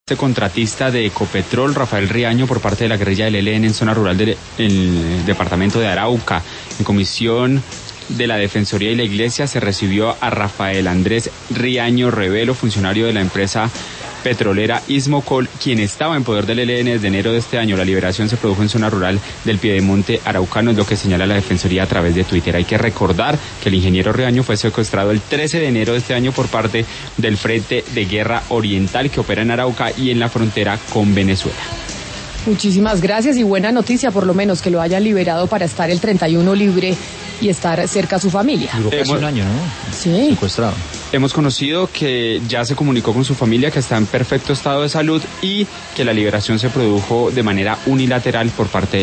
Contratista de Ecopetrol, Rafael Riaño, por parte de la guerrilla del ELN en zona rural del departamento de Arauca. En comisión de la Defensoría y la Iglesia se recibió a Rafael Andrés Riaño Revelo, funcionario de la empresa petrolera Ismocol, quien estaba en poder del ELN desde enero de este año. La liberación se produjo en zona rural del Piedemonte araucano, es lo que señala la Defensoría a través de Twitter. Hay que recordar que el ingeniero Riaño fue secuestrado el 13 de enero de este año por parte del Frente de Guerra Oriental, que opera en Arauca y en la frontera con Venezuela. Muchísimas gracias y buena noticia, por lo menos, que lo hayan liberado para estar el 31 libre y estar cerca a su familia. Duró casi un año, ¿no? Sí. Secuestrado. Hemos conocido que ya se comunicó con su familia, que está en perfecto estado de salud y que la liberación se produjo de manera unilateral por parte de